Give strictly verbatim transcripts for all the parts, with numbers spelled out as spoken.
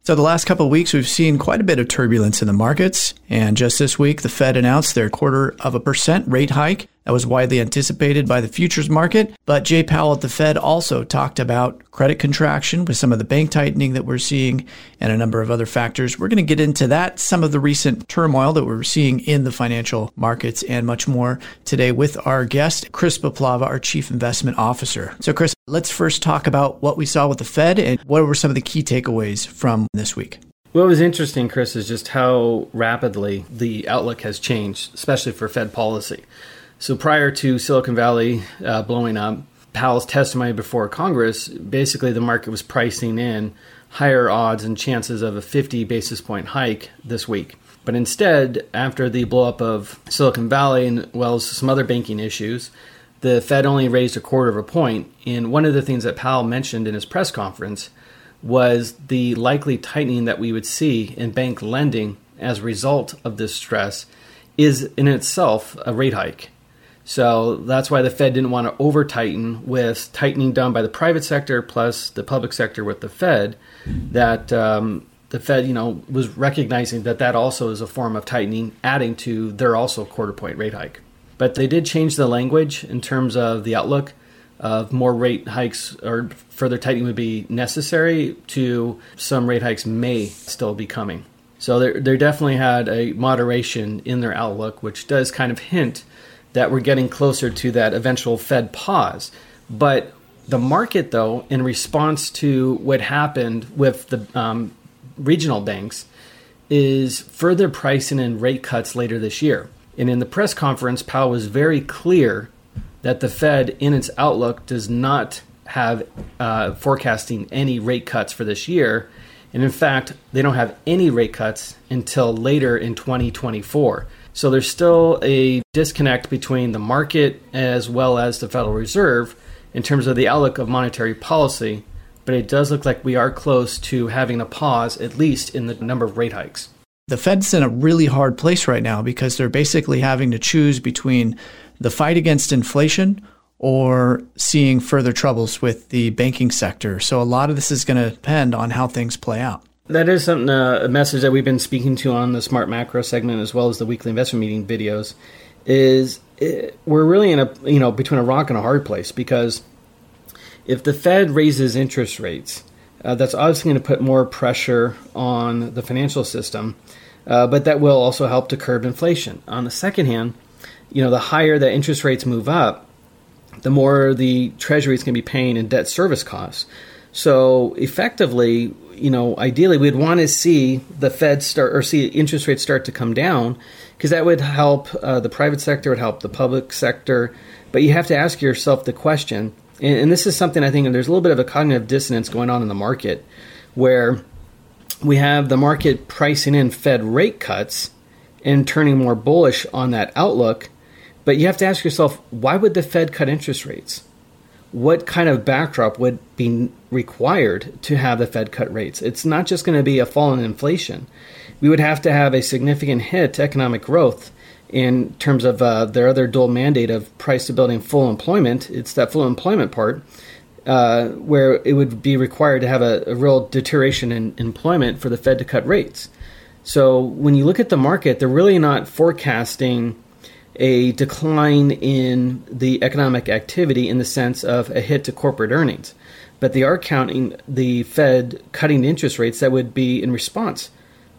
So the last couple of weeks, we've seen quite a bit of turbulence in the markets. And just this week, the Fed announced their quarter of a percent rate hike. That was widely anticipated by the futures market. But Jay Powell at the Fed also talked about credit contraction with some of the bank tightening that we're seeing and a number of other factors. We're going to get into that, some of the recent turmoil that we're seeing in the financial markets and much more today with our guest, Chris Paplava, our Chief Investment Officer. So Chris, let's first talk about what we saw with the Fed and what were some of the key takeaways from this week. What was interesting, Chris, is just how rapidly the outlook has changed, especially for Fed policy. So prior to Silicon Valley uh, blowing up, Powell's testimony before Congress, basically the market was pricing in higher odds and chances of a fifty basis point hike this week. But instead, after the blow-up of Silicon Valley and well as some other banking issues, the Fed only raised a quarter of a point. And one of the things that Powell mentioned in his press conference was the likely tightening that we would see in bank lending as a result of this stress is in itself a rate hike. So that's why the Fed didn't want to over-tighten with tightening done by the private sector plus the public sector with the Fed, that um, the Fed, you know, was recognizing that that also is a form of tightening, adding to their also quarter point rate hike. But they did change the language in terms of the outlook of more rate hikes or further tightening would be necessary to some rate hikes may still be coming. So they they definitely had a moderation in their outlook, which does kind of hint that we're getting closer to that eventual Fed pause. But the market, though, in response to what happened with the um, regional banks, is further pricing in rate cuts later this year. And in the press conference, Powell was very clear that the Fed, in its outlook, does not have uh, forecasting any rate cuts for this year. And in fact, they don't have any rate cuts until later in twenty twenty-four. So there's still a disconnect between the market as well as the Federal Reserve in terms of the outlook of monetary policy, but it does look like we are close to having a pause, at least in the number of rate hikes. The Fed's in a really hard place right now because they're basically having to choose between the fight against inflation or seeing further troubles with the banking sector. So a lot of this is going to depend on how things play out. That is something, uh, a message that we've been speaking to on the Smart Macro segment as well as the weekly investment meeting videos, is it, we're really in a, you know, between a rock and a hard place, because if the Fed raises interest rates, uh, that's obviously going to put more pressure on the financial system, uh, but that will also help to curb inflation. On the second hand, you know, the higher the interest rates move up, the more the Treasury is going to be paying in debt service costs. So effectively, you know, ideally we'd want to see the Fed start or see interest rates start to come down, because that would help uh, the private sector, would help the public sector. But you have to ask yourself the question, and, and this is something I think there's a little bit of a cognitive dissonance going on in the market, where we have the market pricing in Fed rate cuts and turning more bullish on that outlook. But you have to ask yourself, why would the Fed cut interest rates? What kind of backdrop would be required to have the Fed cut rates? It's not just going to be a fall in inflation. We would have to have a significant hit to economic growth in terms of uh, their other dual mandate of price stability and full employment. It's that full employment part uh, where it would be required to have a, a real deterioration in employment for the Fed to cut rates. So when you look at the market, they're really not forecasting a decline in the economic activity in the sense of a hit to corporate earnings. But they are counting the Fed cutting interest rates that would be in response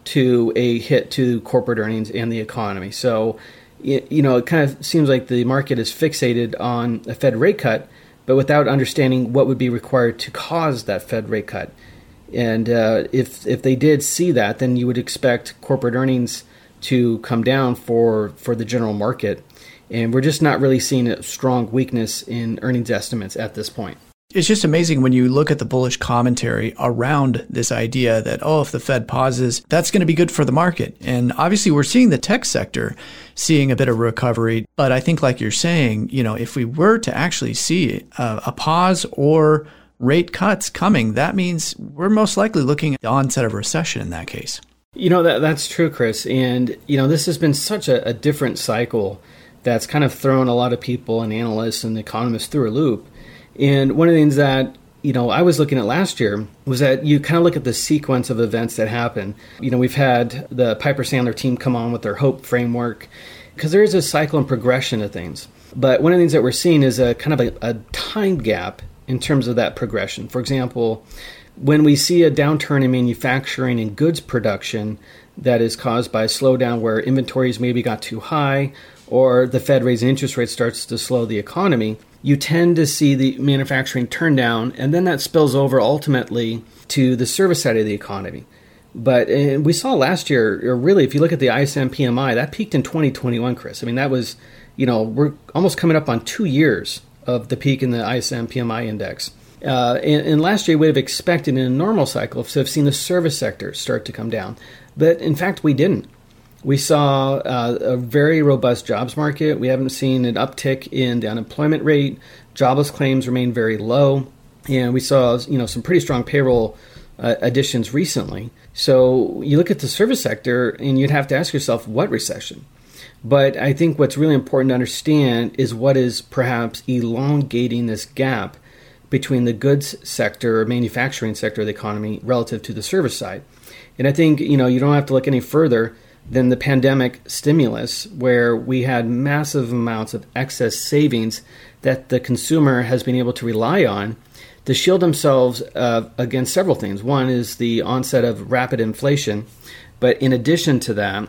to a hit to corporate earnings and the economy. So, you know, it kind of seems like the market is fixated on a Fed rate cut, but without understanding what would be required to cause that Fed rate cut. And uh, if if they did see that, then you would expect corporate earnings to come down for, for the general market. And we're just not really seeing a strong weakness in earnings estimates at this point. It's just amazing when you look at the bullish commentary around this idea that, oh, if the Fed pauses, that's going to be good for the market. And obviously we're seeing the tech sector seeing a bit of recovery. But I think like you're saying, you know, if we were to actually see a, a pause or rate cuts coming, that means we're most likely looking at the onset of recession in that case. You know, that that's true, Chris. And, you know, this has been such a, a different cycle that's kind of thrown a lot of people and analysts and economists through a loop. And one of the things that you know, I was looking at last year was that you kind of look at the sequence of events that happen. You know, we've had the Piper Sandler team come on with their HOPE framework, because there is a cycle and progression of things. But one of the things that we're seeing is a kind of a, a time gap in terms of that progression. For example, when we see a downturn in manufacturing and goods production that is caused by a slowdown where inventories maybe got too high, or the Fed raising interest rates starts to slow the economy, you tend to see the manufacturing turn down, and then that spills over ultimately to the service side of the economy. But and we saw last year, or really, if you look at the I S M P M I, that peaked in twenty twenty-one, Chris. I mean, that was, you know, we're almost coming up on two years of the peak in the I S M P M I index. Uh, and, and last year, we would have expected in a normal cycle to have seen the service sector start to come down. But in fact, we didn't. We saw uh, a very robust jobs market. We haven't seen an uptick in the unemployment rate. Jobless claims remain very low. And we saw, you know, some pretty strong payroll uh, additions recently. So you look at the service sector and you'd have to ask yourself, what recession? But I think what's really important to understand is what is perhaps elongating this gap between the goods sector or manufacturing sector of the economy relative to the service side. And I think, you know, you don't have to look any further than the pandemic stimulus, where we had massive amounts of excess savings that the consumer has been able to rely on to shield themselves uh, against several things. One is the onset of rapid inflation, but in addition to that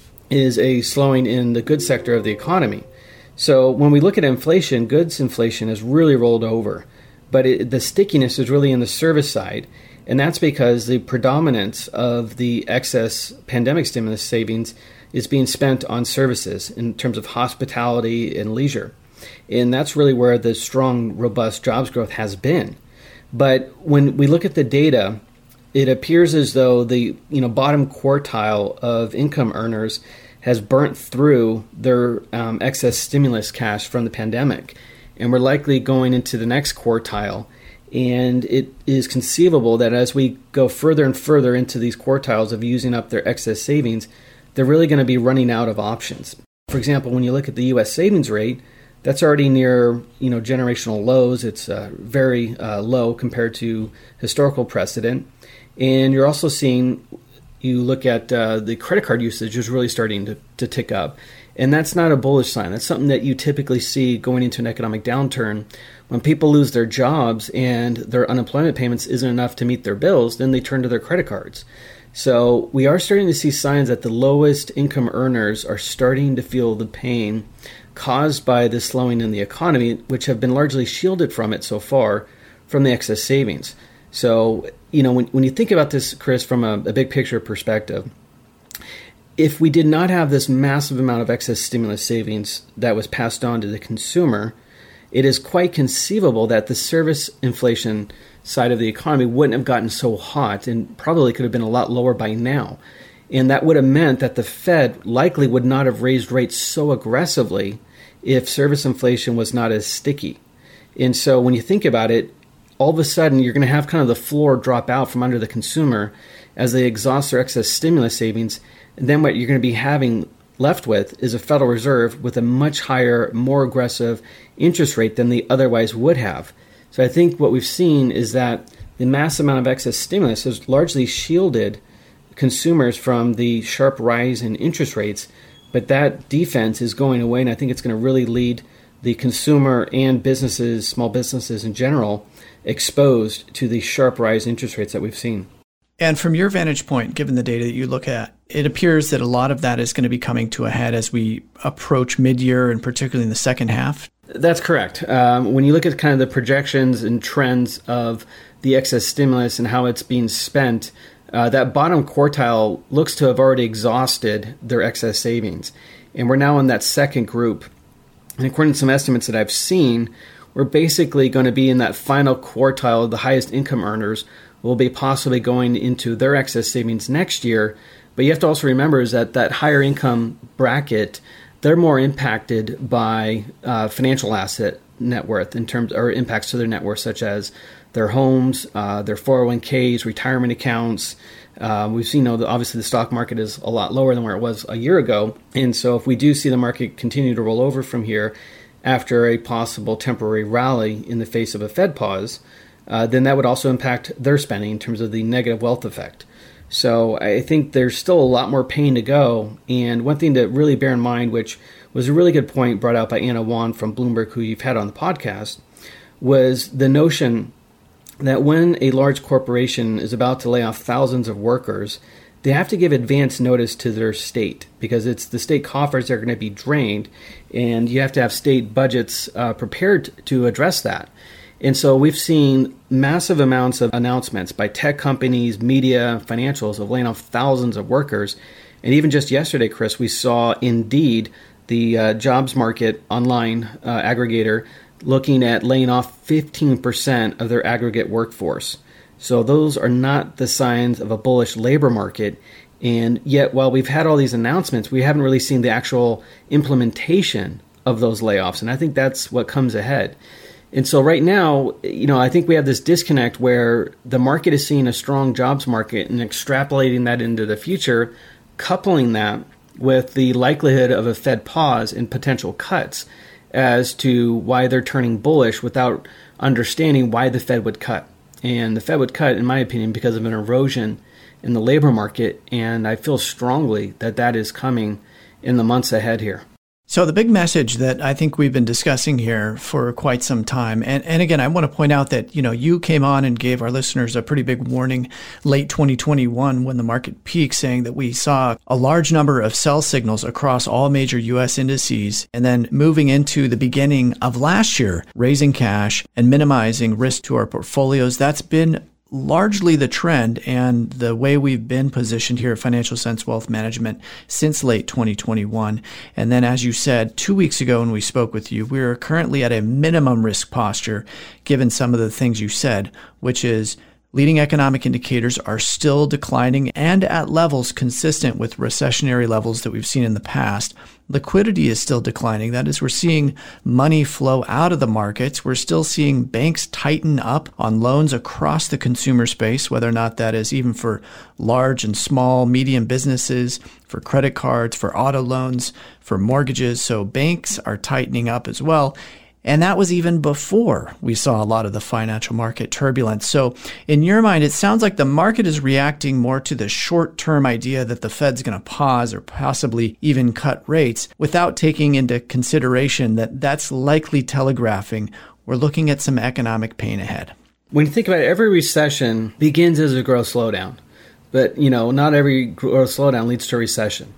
is a slowing in the goods sector of the economy. So when we look at inflation, goods inflation has really rolled over, but it, the stickiness is really in the service side. And that's because the predominance of the excess pandemic stimulus savings is being spent on services in terms of hospitality and leisure. And that's really where the strong, robust jobs growth has been. But when we look at the data, it appears as though the you know bottom quartile of income earners has burnt through their um, excess stimulus cash from the pandemic. And we're likely going into the next quartile. And it is conceivable that as we go further and further into these quartiles of using up their excess savings, they're really going to be running out of options. For example, when you look at the U S savings rate, that's already near you know generational lows. It's uh, very uh, low compared to historical precedent. And you're also seeing, you look at uh, the credit card usage is really starting to, to tick up. And that's not a bullish sign. That's something that you typically see going into an economic downturn. When people lose their jobs and their unemployment payments isn't enough to meet their bills, then they turn to their credit cards. So we are starting to see signs that the lowest income earners are starting to feel the pain caused by the slowing in the economy, which have been largely shielded from it so far from the excess savings. So, you know, when, when you think about this, Chris, from a, a big picture perspective, if we did not have this massive amount of excess stimulus savings that was passed on to the consumer, it is quite conceivable that the service inflation side of the economy wouldn't have gotten so hot and probably could have been a lot lower by now. And that would have meant that the Fed likely would not have raised rates so aggressively if service inflation was not as sticky. And so when you think about it, all of a sudden you're going to have kind of the floor drop out from under the consumer as they exhaust their excess stimulus savings. And then what you're going to be having left with is a Federal Reserve with a much higher, more aggressive interest rate than they otherwise would have. So I think what we've seen is that the massive amount of excess stimulus has largely shielded consumers from the sharp rise in interest rates, but that defense is going away, and I think it's going to really lead the consumer and businesses, small businesses in general, exposed to the sharp rise in interest rates that we've seen. And from your vantage point, given the data that you look at, it appears that a lot of that is going to be coming to a head as we approach mid-year and particularly in the second half. That's correct. Um, when you look at kind of the projections and trends of the excess stimulus and how it's being spent, uh, that bottom quartile looks to have already exhausted their excess savings. And we're now in that second group. And according to some estimates that I've seen, we're basically going to be in that final quartile of the highest income earners will be possibly going into their excess savings next year. But you have to also remember is that that higher income bracket, they're more impacted by uh, financial asset net worth in terms or impacts to their net worth, such as their homes, uh, their four oh one k's, retirement accounts. Uh, we've seen, you know, obviously the stock market is a lot lower than where it was a year ago. And so if we do see the market continue to roll over from here after a possible temporary rally in the face of a Fed pause, uh, then that would also impact their spending in terms of the negative wealth effect. So I think there's still a lot more pain to go. And one thing to really bear in mind, which was a really good point brought out by Anna Wan from Bloomberg, who you've had on the podcast, was the notion that when a large corporation is about to lay off thousands of workers, they have to give advance notice to their state because it's the state coffers that are going to be drained, and you have to have state budgets uh, prepared to address that. And so we've seen massive amounts of announcements by tech companies, media, financials of laying off thousands of workers. And even just yesterday, Chris, we saw Indeed, the uh, jobs market online uh, aggregator, looking at laying off fifteen percent of their aggregate workforce. So those are not the signs of a bullish labor market. And yet, while we've had all these announcements, we haven't really seen the actual implementation of those layoffs. And I think that's what comes ahead. And so right now, you know, I think we have this disconnect where the market is seeing a strong jobs market and extrapolating that into the future, coupling that with the likelihood of a Fed pause and potential cuts as to why they're turning bullish without understanding why the Fed would cut. And the Fed would cut, in my opinion, because of an erosion in the labor market. And I feel strongly that that is coming in the months ahead here. So the big message that I think we've been discussing here for quite some time, and, and again, I want to point out that, you know, you came on and gave our listeners a pretty big warning late twenty twenty-one when the market peaked, saying that we saw a large number of sell signals across all major U S indices, and then moving into the beginning of last year, raising cash and minimizing risk to our portfolios. That's been largely the trend and the way we've been positioned here at Financial Sense Wealth Management since late twenty twenty-one. And then, as you said, two weeks ago when we spoke with you, we are currently at a minimum risk posture, given some of the things you said, which is leading economic indicators are still declining and at levels consistent with recessionary levels that we've seen in the past. Liquidity is still declining. That is, we're seeing money flow out of the markets. We're still seeing banks tighten up on loans across the consumer space, whether or not that is even for large and small, medium businesses, for credit cards, for auto loans, for mortgages. So banks are tightening up as well. And that was even before we saw a lot of the financial market turbulence. So in your mind, it sounds like the market is reacting more to the short-term idea that the Fed's going to pause or possibly even cut rates without taking into consideration that that's likely telegraphing we're looking at some economic pain ahead. When you think about it, every recession begins as a growth slowdown. But, you know, not every growth slowdown leads to a recession.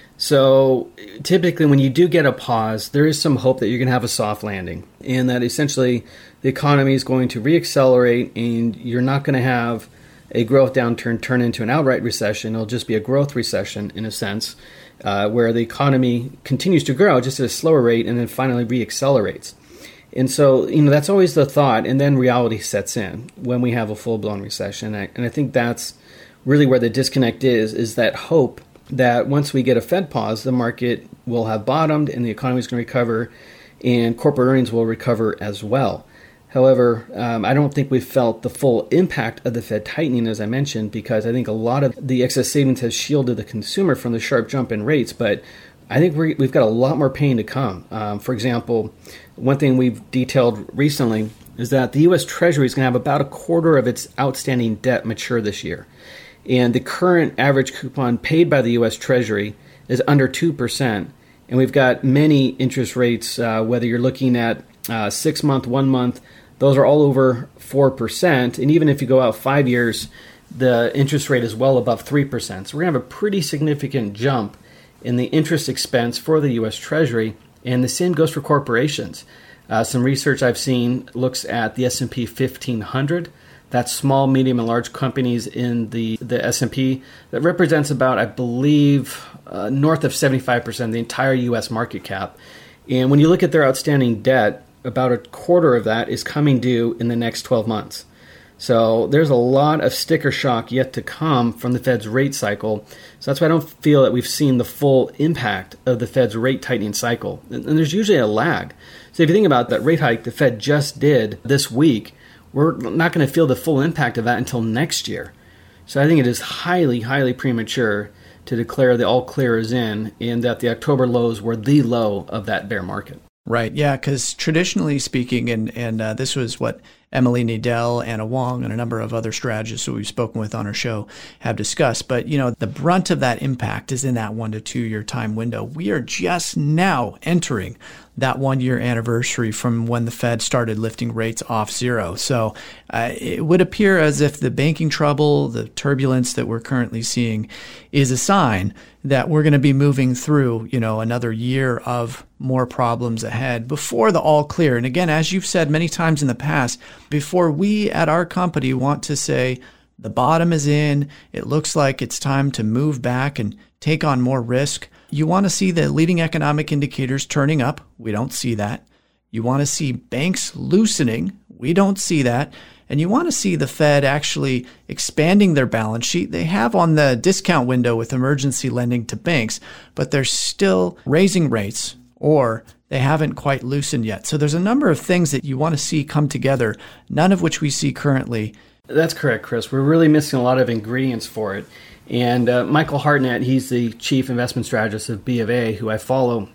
So typically when you do get a pause, there is some hope that you're going to have a soft landing and that essentially the economy is going to reaccelerate and you're not going to have a growth downturn turn into an outright recession. It'll just be a growth recession in a sense, uh, where the economy continues to grow just at a slower rate and then finally reaccelerates. And so, you know, that's always the thought, and then reality sets in when we have a full-blown recession. And I think that's really where the disconnect is, is that hope that once we get a Fed pause, the market will have bottomed and the economy is going to recover and corporate earnings will recover as well. However, um, I don't think we've felt the full impact of the Fed tightening, as I mentioned, because I think a lot of the excess savings has shielded the consumer from the sharp jump in rates. But I think we're, we've got a lot more pain to come. Um, for example, one thing we've detailed recently is that the U S Treasury is going to have about a quarter of its outstanding debt mature this year. And the current average coupon paid by the U S Treasury is under two percent. And we've got many interest rates, uh, whether you're looking at uh, six month, one month, those are all over four percent. And even if you go out five years, the interest rate is well above three percent. So we're going to have a pretty significant jump in the interest expense for the U S Treasury. And the same goes for corporations. Uh, some research I've seen looks at the S and P fifteen hundred. That's small, medium, and large companies in the, the S and P. That represents about, I believe, uh, north of seventy-five percent of the entire U S market cap. And when you look at their outstanding debt, about a quarter of that is coming due in the next twelve months. So there's a lot of sticker shock yet to come from the Fed's rate cycle. So that's why I don't feel that we've seen the full impact of the Fed's rate tightening cycle. And, and there's usually a lag. So if you think about that rate hike the Fed just did this week, we're not going to feel the full impact of that until next year. So I think it is highly, highly premature to declare the all clear is in and that the October lows were the low of that bear market. Right. Yeah. Because traditionally speaking, and, and uh, this was what Emily Nadell, Anna Wong, and a number of other strategists that we've spoken with on our show have discussed. But, you know, the brunt of that impact is in that one to two year time window. We are just now entering that one year anniversary from when the Fed started lifting rates off zero. So uh, it would appear as if the banking trouble, the turbulence that we're currently seeing is a sign that we're going to be moving through, you know, another year of more problems ahead before the all clear. And again, as you've said many times in the past, before we at our company want to say the bottom is in, it looks like it's time to move back and take on more risk, you want to see the leading economic indicators turning up. We don't see that. You want to see banks loosening. We don't see that. And you want to see the Fed actually expanding their balance sheet. They have on the discount window with emergency lending to banks, but they're still raising rates or they haven't quite loosened yet. So there's a number of things that you want to see come together, none of which we see currently. That's correct, Chris. We're really missing a lot of ingredients for it. And uh, Michael Hartnett, he's the chief investment strategist of B of A, who I follow.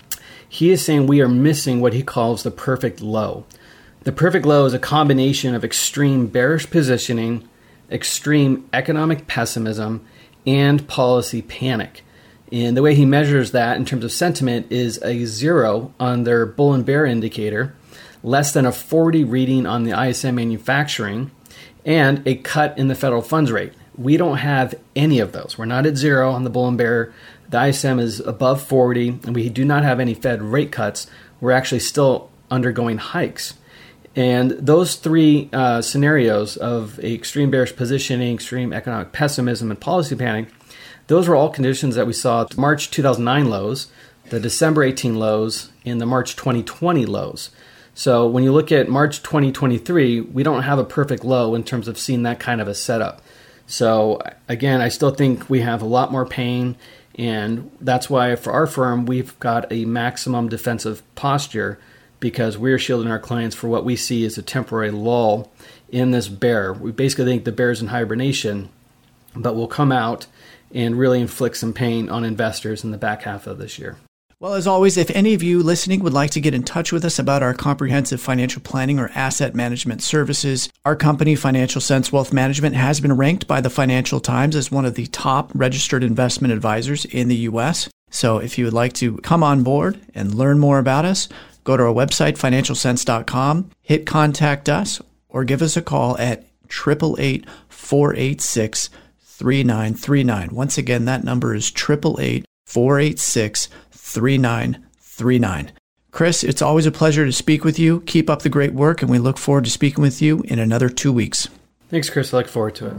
He is saying we are missing what he calls the perfect low. The perfect low is a combination of extreme bearish positioning, extreme economic pessimism, and policy panic. And the way he measures that in terms of sentiment is a zero on their bull and bear indicator, less than a forty reading on the I S M manufacturing, and a cut in the federal funds rate. We don't have any of those. We're not at zero on the bull and bear. The I S M is above forty, and we do not have any Fed rate cuts. We're actually still undergoing hikes. And those three uh, scenarios of extreme bearish positioning, extreme economic pessimism, and policy panic, those were all conditions that we saw at March two thousand nine lows, the December eighteen lows, and the March twenty twenty lows. So when you look at March twenty twenty-three, we don't have a perfect low in terms of seeing that kind of a setup. So again, I still think we have a lot more pain, and that's why for our firm, we've got a maximum defensive posture because we're shielding our clients for what we see as a temporary lull in this bear. We basically think the bear's in hibernation, but will come out and really inflict some pain on investors in the back half of this year. Well, as always, if any of you listening would like to get in touch with us about our comprehensive financial planning or asset management services, our company, Financial Sense Wealth Management, has been ranked by the Financial Times as one of the top registered investment advisors in the U S. So if you would like to come on board and learn more about us, go to our website, financial sense dot com, hit contact us, or give us a call at eight eight eight, four eight six, three nine three nine. Once again, that number is eight eight eight, four eight six, three nine three nine. Chris, it's always a pleasure to speak with you. Keep up the great work, and we look forward to speaking with you in another two weeks. Thanks, Chris. I look forward to it.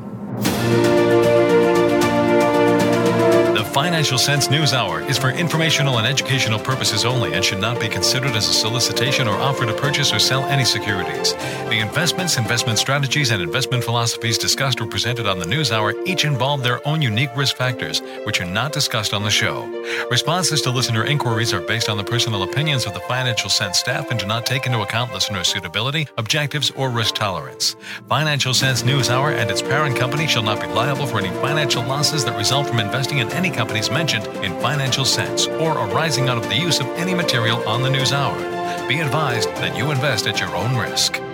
The Financial Sense News Hour is for informational and educational purposes only and should not be considered as a solicitation or offer to purchase or sell any securities. The investments, investment strategies, and investment philosophies discussed or presented on the News Hour each involve their own unique risk factors, which are not discussed on the show. Responses to listener inquiries are based on the personal opinions of the Financial Sense staff and do not take into account listener suitability, objectives, or risk tolerance. Financial Sense News Hour and its parent company shall not be liable for any financial losses that result from investing in any companies mentioned in Financial Sense or arising out of the use of any material on the News Hour. Be advised that you invest at your own risk.